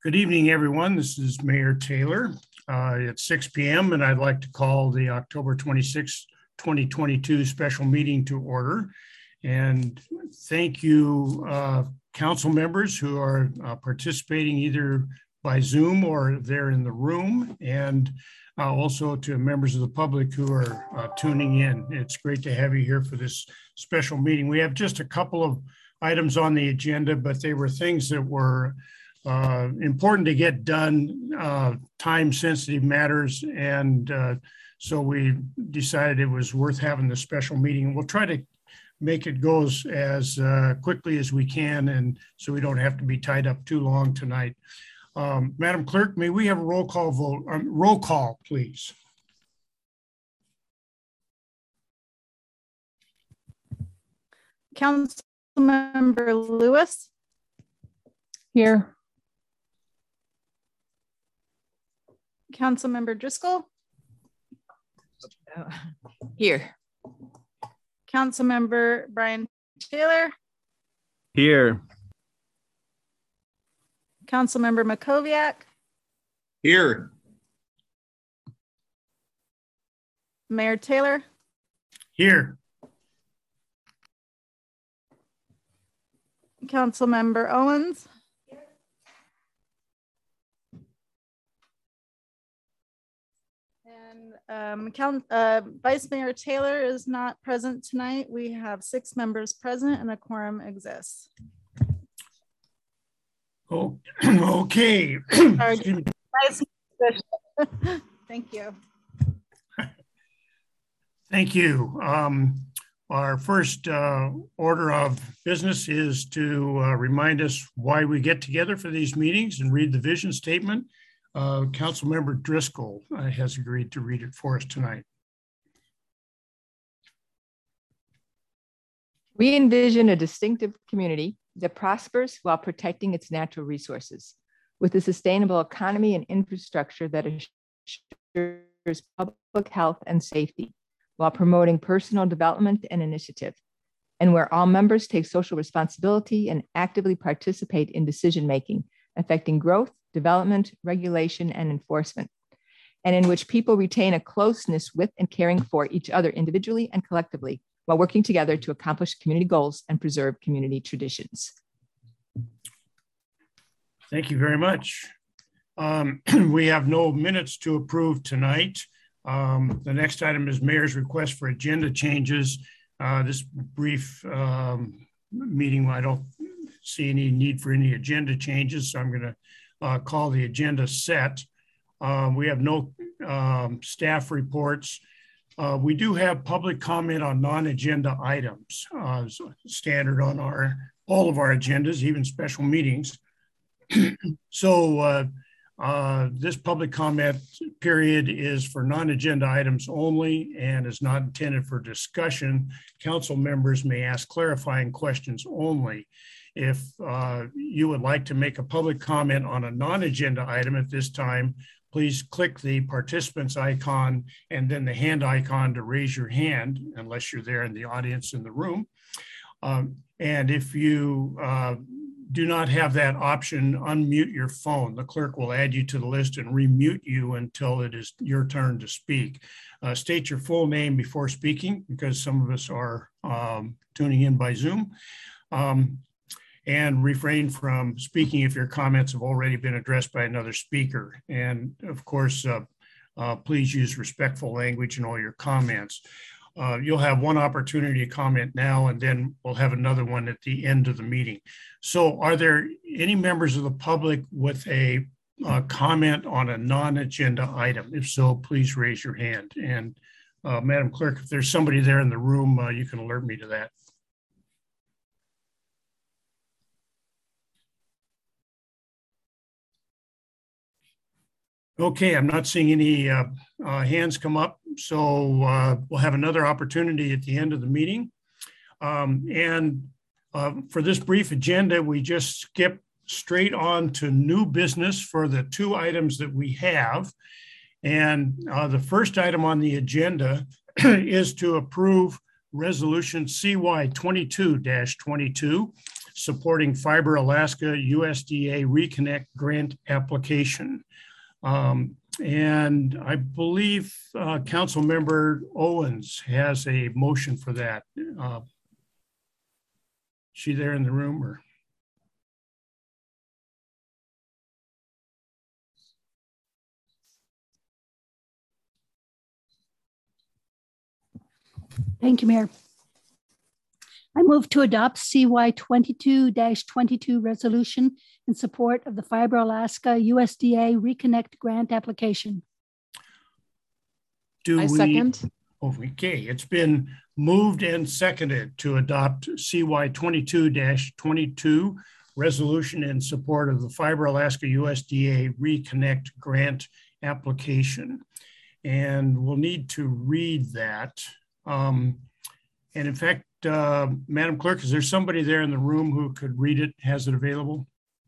Good evening, everyone. This is Mayor Taylor. It's 6 p.m. and I'd like to call the October 26, 2022 special meeting to order. And thank you, council members who are participating either by Zoom or they're in the room, and also to members of the public who are tuning in. It's great to have you here for this special meeting. We have just a couple of items on the agenda, but they were things that were important to get done, time-sensitive matters, and so we decided it was worth having the special meeting. We'll try to make it go as quickly as we can, and so we don't have to be tied up too long tonight. Madam Clerk, may we have a roll call vote? Roll call, please. Councilmember Lewis. Here. Councilmember Driscoll. Here. Councilmember Brian Taylor. Here. Councilmember Makoviak. Here. Mayor Taylor. Here. Councilmember Owens. And Vice Mayor Taylor is not present tonight. We have 6 members present and a quorum exists. Oh, okay. Thank you. Thank you. Our first order of business is to remind us why we get together for these meetings and read the vision statement. Councilmember Driscoll has agreed to read it for us tonight. We envision a distinctive community that prospers while protecting its natural resources, with a sustainable economy and infrastructure that assures public health and safety, while promoting personal development and initiative, and where all members take social responsibility and actively participate in decision-making affecting growth, development, regulation, and enforcement, and in which people retain a closeness with and caring for each other individually and collectively while working together to accomplish community goals and preserve community traditions. Thank you very much. We have no minutes to approve tonight. The next item is Mayor's request for agenda changes. This brief meeting, I don't see any need for any agenda changes, so I'm going to call the agenda set. We have no staff reports. We do have public comment on non-agenda items, standard on all of our agendas, even special meetings. So this public comment period is for non-agenda items only and is not intended for discussion. Council members may ask clarifying questions only. If you would like to make a public comment on a non-agenda item at this time, please click the participants icon and then the hand icon to raise your hand, unless you're there in the audience in the room. And if you do not have that option, unmute your phone. The clerk will add you to the list and remute you until it is your turn to speak. State your full name before speaking, because some of us are tuning in by Zoom. And refrain from speaking if your comments have already been addressed by another speaker. And of course, please use respectful language in all your comments. You'll have one opportunity to comment now, and then we'll have another one at the end of the meeting. So are there any members of the public with a comment on a non-agenda item? If so, please raise your hand. And Madam Clerk, if there's somebody there in the room, you can alert me to that. Okay, I'm not seeing any hands come up, so we'll have another opportunity at the end of the meeting. For this brief agenda, we just skip straight on to new business for the 2 items that we have. And the first item on the agenda is to approve Resolution CY 22-22, supporting Fiber Alaska USDA Reconnect grant application. And I believe Council Member Owens has a motion for that. She there in the room or? Thank you, Mayor. I move to adopt CY 22-22 resolution in support of the Fiber Alaska USDA Reconnect grant application. I second. Okay, it's been moved and seconded to adopt CY 22-22 resolution in support of the Fiber Alaska USDA Reconnect grant application. And we'll need to read that. And in fact, Madam Clerk, is there somebody there in the room who could read it, has it available?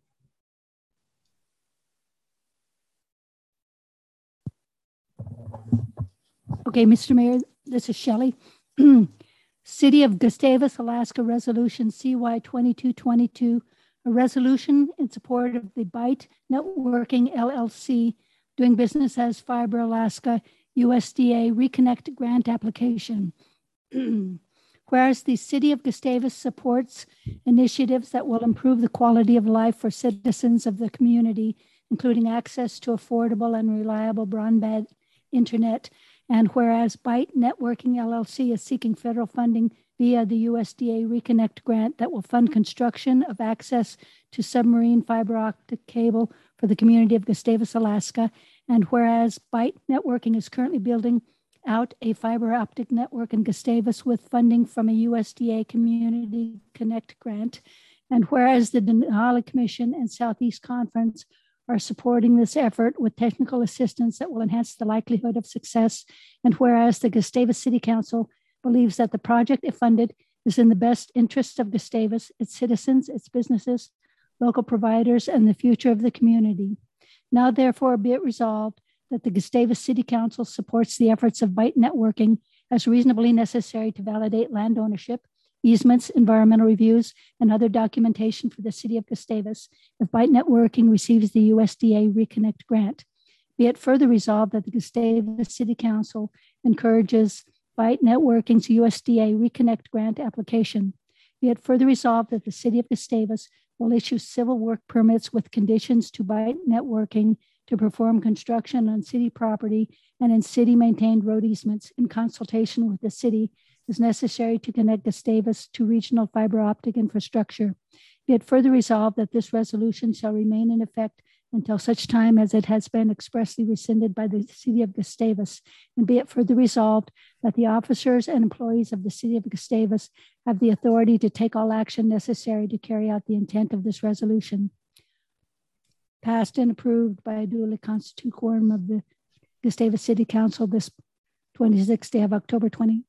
Okay, Mr. Mayor, this is Shelley. City of Gustavus, Alaska Resolution CY 2222, a resolution in support of the Byte Networking LLC, doing business as Fiber Alaska USDA Reconnect grant application. Whereas the City of Gustavus supports initiatives that will improve the quality of life for citizens of the community, including access to affordable and reliable broadband internet, and whereas Byte Networking LLC is seeking federal funding via the USDA Reconnect grant that will fund construction of access to submarine fiber optic cable for the community of Gustavus, Alaska, and whereas Byte Networking is currently building out a fiber optic network in Gustavus with funding from a USDA Community Connect grant, and whereas the Denali Commission and Southeast Conference are supporting this effort with technical assistance that will enhance the likelihood of success, and whereas the Gustavus City Council believes that the project, if funded, is in the best interests of Gustavus, its citizens, its businesses, local providers, and the future of the community. Now, therefore, be it resolved that the Gustavus City Council supports the efforts of Byte Networking as reasonably necessary to validate land ownership, easements, environmental reviews, and other documentation for the City of Gustavus if Byte Networking receives the USDA Reconnect grant. Be it further resolved that the Gustavus City Council encourages Byte Networking's USDA Reconnect grant application. Be it further resolved that the City of Gustavus will issue civil work permits with conditions to Byte Networking to perform construction on city property and in city-maintained road easements in consultation with the city as necessary to connect Gustavus to regional fiber optic infrastructure. Be it further resolved that this resolution shall remain in effect until such time as it has been expressly rescinded by the City of Gustavus. And be it further resolved that the officers and employees of the City of Gustavus have the authority to take all action necessary to carry out the intent of this resolution. Passed and approved by a duly constituted quorum of the Gustavus City Council this 26th day of October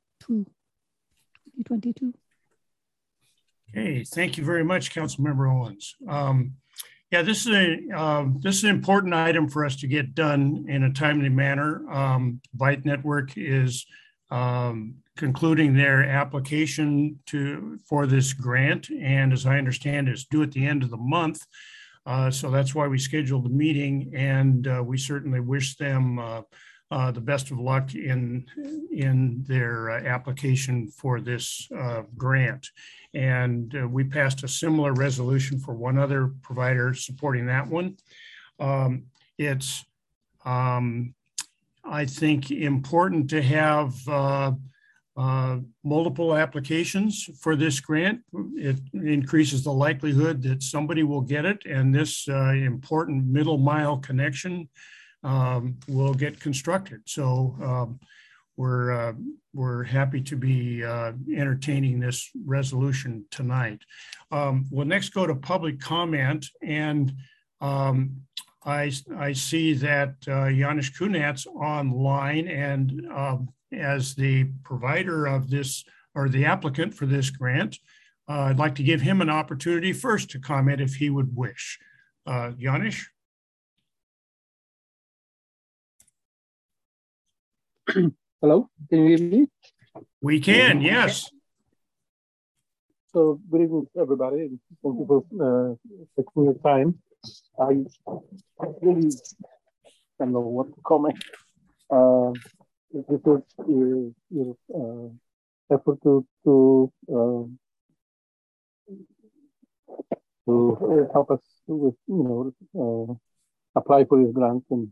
2022. Okay, thank you very much, Councilmember Owens. Yeah, this is an important item for us to get done in a timely manner. Byte Network is concluding their application for this grant, and as I understand, it's due at the end of the month. So that's why we scheduled the meeting, and we certainly wish them the best of luck in their application for this grant. And we passed a similar resolution for one other provider supporting that one. It's, I think, important to have multiple applications for this grant. It increases the likelihood that somebody will get it, and this important middle mile connection will get constructed. So we're happy to be entertaining this resolution tonight. We'll next go to public comment, and I see that Janusz Kunatz online, and as the provider of this, or the applicant for this grant, I'd like to give him an opportunity first to comment if he would wish. Janusz? Hello, can you hear me? We can, yes. So good evening, everybody, and thank you for taking your time. I really don't know what to comment. This is your effort to help us with, apply for this grant, and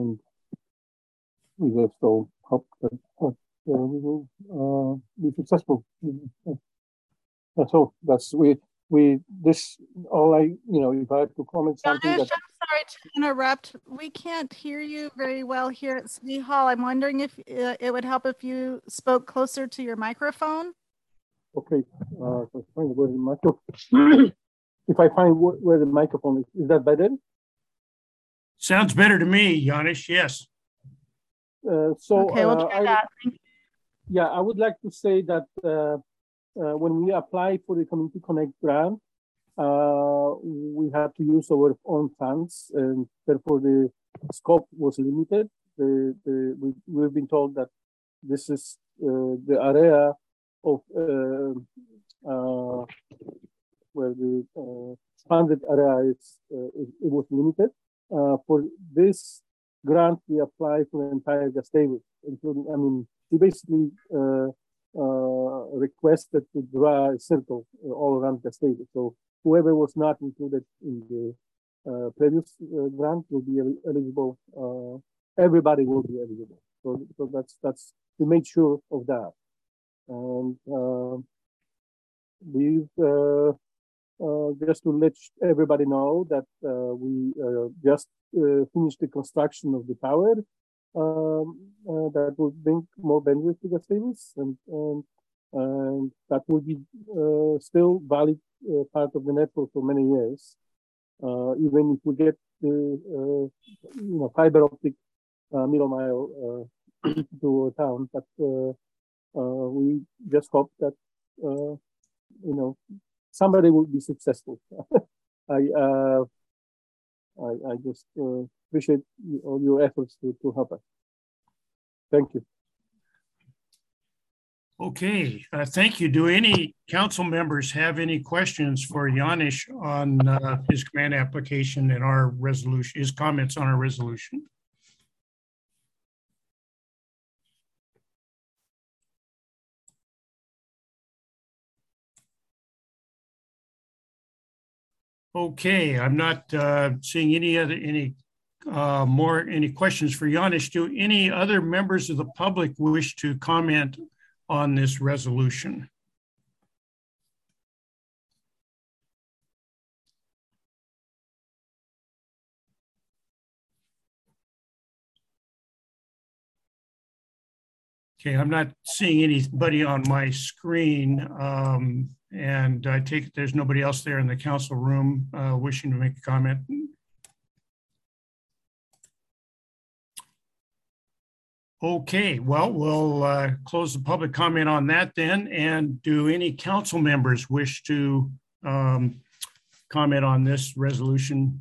we just so hope that we will be successful. That's all. That's this all I, if I have to comment something. Ganesh, I'm sorry to interrupt. We can't hear you very well here at City Hall. I'm wondering if it would help if you spoke closer to your microphone. Okay. If I find where the microphone, if I find where the microphone is that better? Sounds better to me, Janis. Yes. Okay, we'll try that. Yeah, I would like to say that when we apply for the Community Connect grant, we had to use our own funds, and therefore the scope was limited. We've been told that this is the area of where the expanded area is. It was limited. For this grant, we apply for the entire Gustavus, including, we basically requested to draw a circle all around Gustavus. So whoever was not included in the previous grant will be eligible. Everybody will be eligible. So that's we made sure of that, and we've just to let everybody know that we just finished the construction of the tower that will bring more bandwidth to Gustavus, and that will be still valid part of the network for many years. Even if we get the fiber optic middle mile to a town, but we just hope that somebody will be successful. I just appreciate all your efforts to help us. Thank you. Okay, thank you. Do any council members have any questions for Janis on his grant application and our resolution, his comments on our resolution? Okay, I'm not seeing any questions for Janis. Do any other members of the public wish to comment on this resolution? Okay, I'm not seeing anybody on my screen, and I take it there's nobody else there in the council room wishing to make a comment. Okay, well, we'll close the public comment on that then. And do any council members wish to comment on this resolution?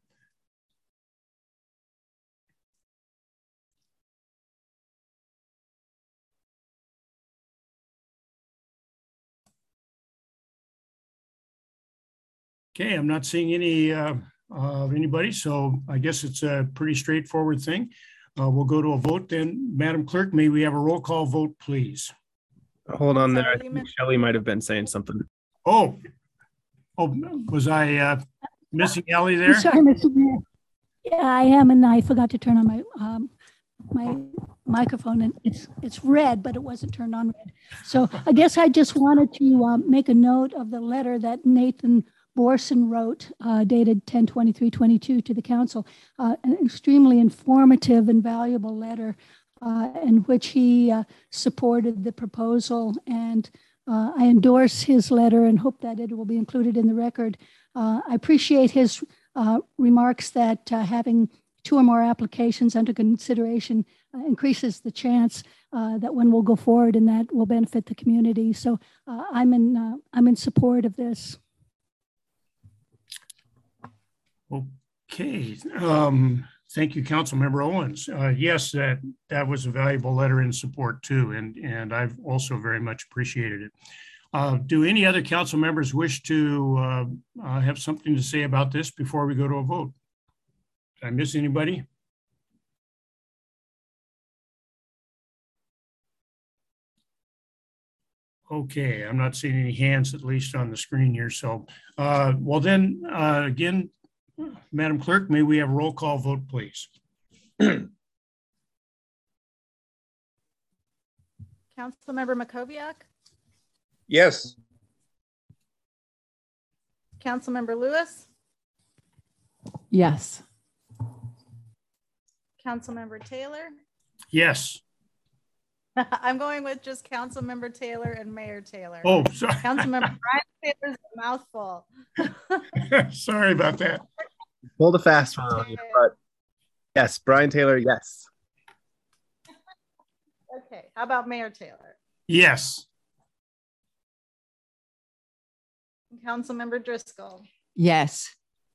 Okay, I'm not seeing anybody, so I guess it's a pretty straightforward thing. We'll go to a vote then. Madam Clerk, may we have a roll call vote, please? Hold on there. I think Shelley might have been saying something. Oh, was I missing Ellie there? I'm sorry, Mr. Mayor. Yeah, I am, and I forgot to turn on my my microphone, and it's red, but it wasn't turned on red. So I guess I just wanted to make a note of the letter that Nathan Borson wrote, dated 10/23/22 to the council, an extremely informative and valuable letter in which he supported the proposal, and I endorse his letter and hope that it will be included in the record. I appreciate his remarks that having 2 or more applications under consideration increases the chance that one will go forward and that will benefit the community. So I'm in support of this. Okay, thank you, Councilmember Owens. Yes, that was a valuable letter in support too, and I've also very much appreciated it. Do any other council members wish to have something to say about this before we go to a vote? Did I miss anybody? Okay, I'm not seeing any hands, at least on the screen here. So, well then, again, Madam Clerk, may we have a roll call vote, please? Councilmember Makoviak, Yes. Councilmember Lewis, Yes. Councilmember Taylor. Yes. I'm going with just Councilmember Taylor and Mayor Taylor. Oh, sorry. Councilmember Brian Taylor's a mouthful. Sorry about that. Pulled a fast one on you, but yes, Brian Taylor, yes. Okay, how about Mayor Taylor? Yes. Councilmember Driscoll Yes.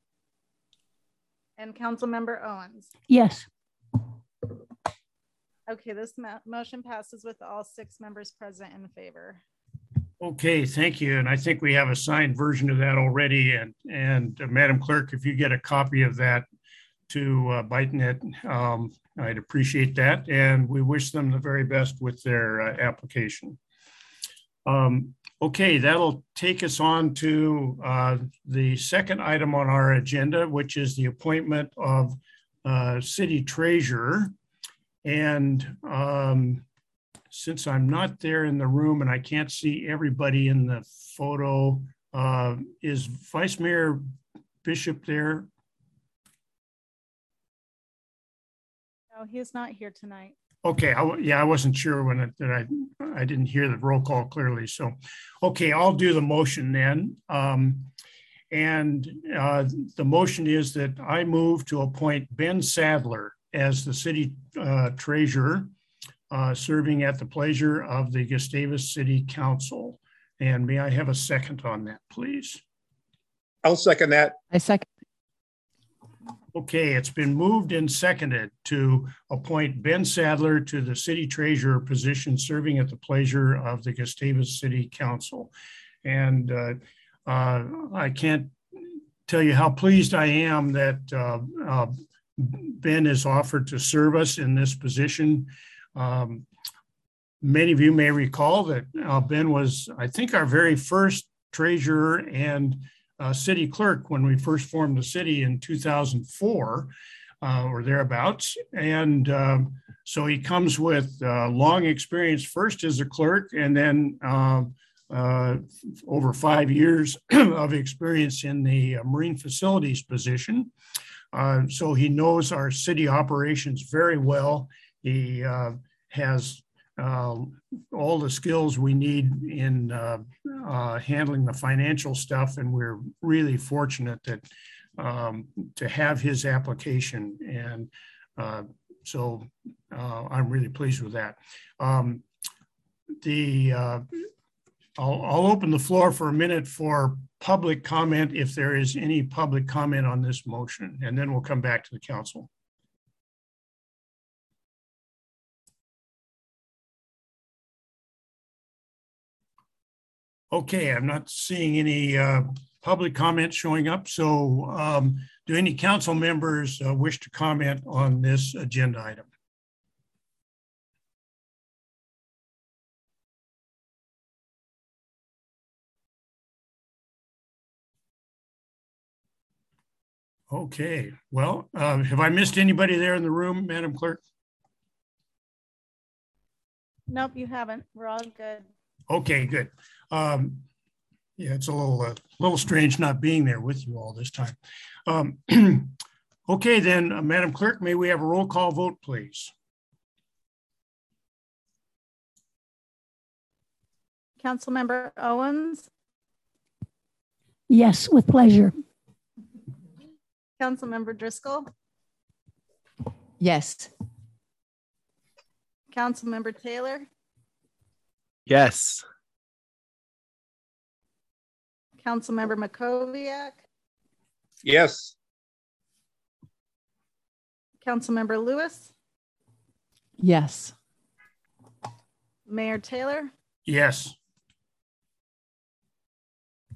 and Councilmember Owens. Yes. Okay, this motion passes with all 6 members present in favor. Okay, thank you. And I think we have a signed version of that already. And Madam Clerk, if you get a copy of that to ByteNet, I'd appreciate that. And we wish them the very best with their application. Okay, that'll take us on to the second item on our agenda, which is the appointment of city treasurer. And since I'm not there in the room and I can't see everybody in the photo, is Vice Mayor Bishop there? No, he's not here tonight. Okay, I wasn't sure when I didn't hear the roll call clearly. So, okay, I'll do the motion then. And the motion is that I move to appoint Ben Sadler as the city treasurer, serving at the pleasure of the Gustavus City Council. And may I have a second on that, please? I'll second that. I second. Okay, it's been moved and seconded to appoint Ben Sadler to the city treasurer position, serving at the pleasure of the Gustavus City Council. And I can't tell you how pleased I am that Ben has offered to serve us in this position. Many of you may recall that Ben was, I think, our very first treasurer and city clerk when we first formed the city in 2004 or thereabouts. And so he comes with long experience, first as a clerk, and then over 5 years of experience in the marine facilities position. So he knows our city operations very well. He has all the skills we need in handling the financial stuff, and we're really fortunate that to have his application. And so I'm really pleased with that. I'll open the floor for a minute for public comment if there is any public comment on this motion, and then we'll come back to the council. Okay, I'm not seeing any public comments showing up. So do any council members wish to comment on this agenda item? Okay, well, have I missed anybody there in the room, Madam Clerk? Nope, you haven't. We're all good. Okay, good. Yeah, it's a little strange not being there with you all this time. Okay, then, Madam Clerk, may we have a roll call vote, please? Councilmember Owens, Yes, with pleasure. Councilmember Driscoll, Yes. Councilmember Taylor, Yes. Councilmember Makoviak, Yes. Councilmember Lewis, Yes. Mayor Taylor. Yes.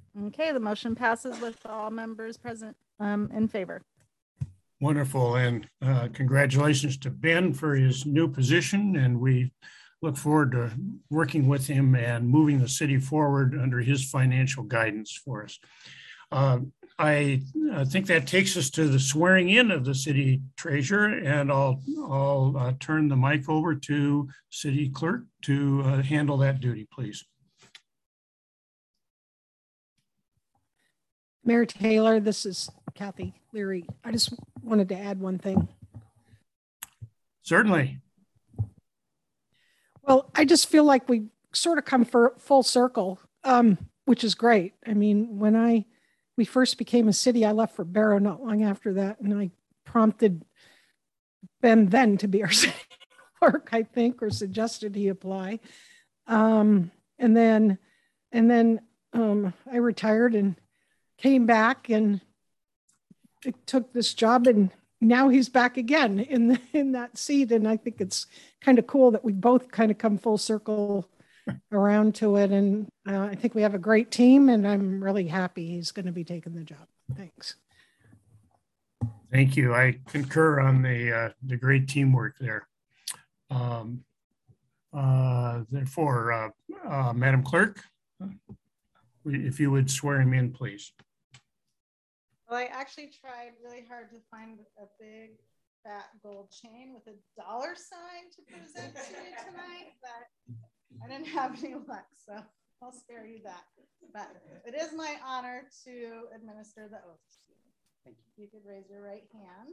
Okay, the motion passes with all members present in favor. Wonderful. And congratulations to Ben for his new position. And we look forward to working with him and moving the city forward under his financial guidance for us. I think that takes us to the swearing in of the city treasurer, and I'll turn the mic over to city clerk to handle that duty, please. Mayor Taylor, this is Kathy Leary. I just wanted to add one thing. Certainly. Well, I just feel like we sort of come for full circle, which is great. I mean, when we first became a city, I left for Barrow not long after that, and I prompted Ben then to be our city clerk, I think, or suggested he apply. And then I retired and came back and took this job, and now he's back again in that seat. And I think it's kind of cool that we both kind of come full circle around to it. And I think we have a great team, and I'm really happy he's going to be taking the job. Thanks. Thank you. I concur on the great teamwork there. Therefore, Madam Clerk, if you would swear him in, please. Well, I actually tried really hard to find a big fat gold chain with a $sign to present to you tonight, but I didn't have any luck, so I'll spare you that. But it is my honor to administer the oath. Thank you. You could raise your right hand.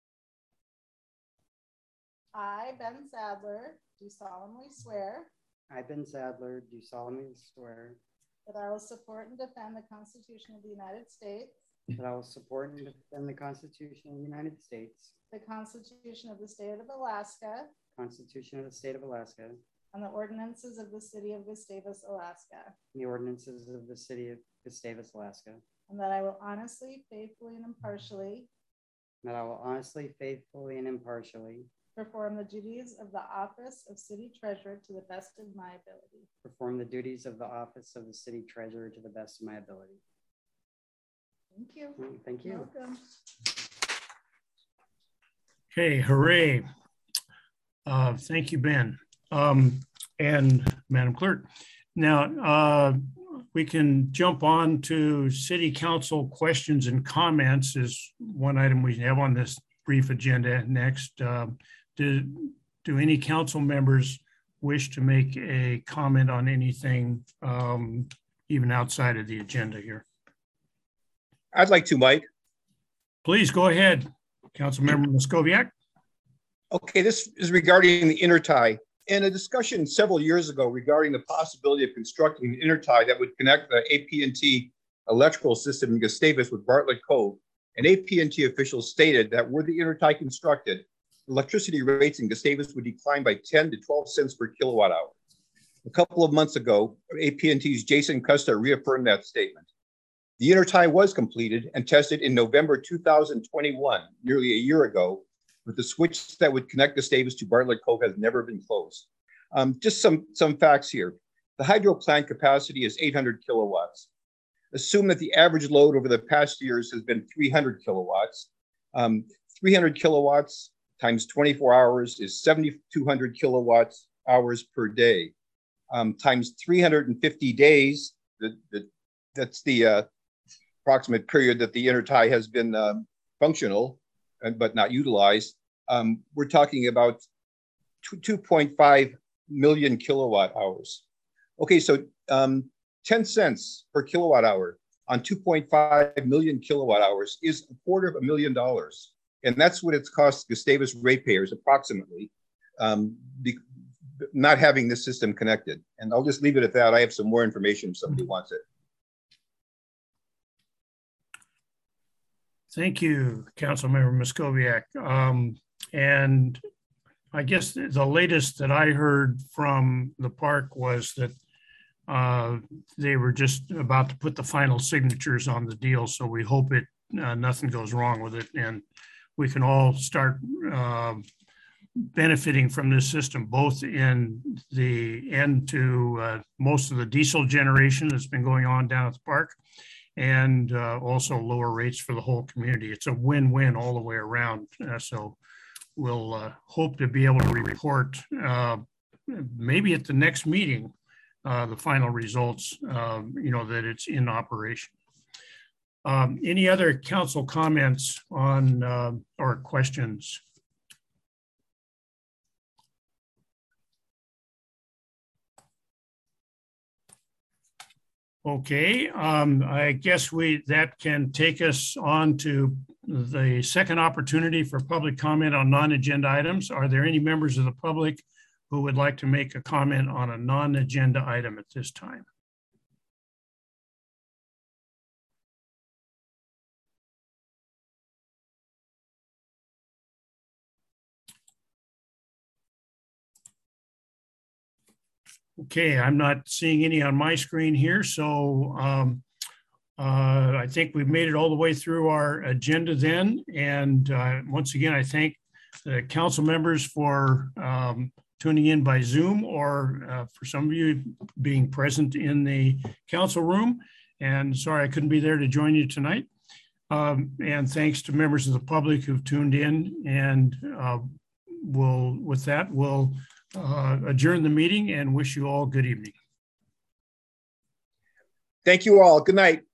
I, Ben Sadler, do solemnly swear. I, Ben Sadler, do solemnly swear that I will support and defend the Constitution of the United States. That I will support and defend the Constitution of the United States. The Constitution of the State of Alaska. Constitution of the State of Alaska. And the ordinances of the City of Gustavus, Alaska. And the ordinances of the City of Gustavus, Alaska. And that I will honestly, faithfully, and impartially. That I will honestly, faithfully, and impartially. Perform the duties of the office of City Treasurer to the best of my ability. Perform the duties of the office of the City Treasurer to the best of my ability. Thank you. Thank you. Welcome. Okay, hooray. Thank you, Ben. And Madam Clerk. Now, we can jump on to City Council questions and comments is one item we have on this brief agenda. Next, do any council members wish to make a comment on anything even outside of the agenda here? I'd like to, Mike. Please go ahead, Councilmember Moscoviak. Okay, this is regarding the intertie. In a discussion several years ago regarding the possibility of constructing an intertie that would connect the AT&T electrical system in Gustavus with Bartlett Cove, an AT&T official stated that were the intertie constructed, electricity rates in Gustavus would decline by 10 to 12 cents per kilowatt hour. A couple of months ago, AT&T's Jason Custer reaffirmed that statement. The intertie was completed and tested in November 2021, nearly a year ago, but the switch that would connect Gustavus to Bartlett Cove has never been closed. Just some facts here. The hydro plant capacity is 800 kilowatts. Assume that the average load over the past years has been 300 kilowatts. 300 kilowatts times 24 hours is 7,200 kilowatts hours per day. Times 350 days, that's the approximate period that the intertie has been functional, but not utilized. We're talking about 2.5 million kilowatt hours. Okay, so 10 cents per kilowatt hour on 2.5 million kilowatt hours is $250,000. And that's what it's cost Gustavus ratepayers approximately, not having this system connected. And I'll just leave it at that. I have some more information if somebody wants it. Thank you, Councilmember Moscoviak. And I guess the latest that I heard from the park was that they were just about to put the final signatures on the deal. So we hope nothing goes wrong with it, and we can all start benefiting from this system, both in the end to most of the diesel generation that's been going on down at the park, and also lower rates for the whole community. It's a win-win all the way around. So we'll hope to be able to report maybe at the next meeting, the final results, that it's in operation. Any other council comments on or questions? Okay, I guess that can take us on to the second opportunity for public comment on non-agenda items. Are there any members of the public who would like to make a comment on a non-agenda item at this time? Okay, I'm not seeing any on my screen here, so I think we've made it all the way through our agenda then. And once again, I thank the council members for tuning in by Zoom, or for some of you being present in the council room. And sorry I couldn't be there to join you tonight. And thanks to members of the public who've tuned in. And with that, we'll adjourn the meeting and wish you all good evening. Thank you all. Good night.